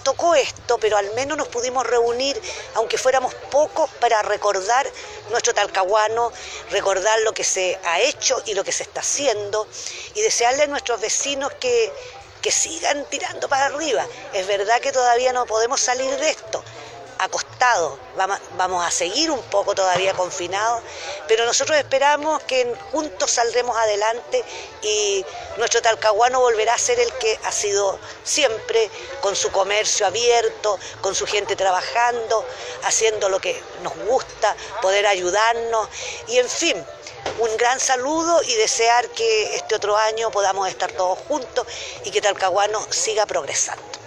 tocó esto, pero al menos nos pudimos reunir, aunque fuéramos pocos, para recordar nuestro Talcahuano, recordar lo que se ha hecho y lo que se está haciendo, y desearle a nuestros vecinos que sigan tirando para arriba. Es verdad que todavía no podemos salir de esto acostados, vamos a seguir un poco todavía confinados, pero nosotros esperamos que juntos saldremos adelante y nuestro Talcahuano volverá a ser el que ha sido siempre, con su comercio abierto, con su gente trabajando, haciendo lo que nos gusta, poder ayudarnos y en fin. Un gran saludo y desear que este otro año podamos estar todos juntos y que Talcahuano siga progresando.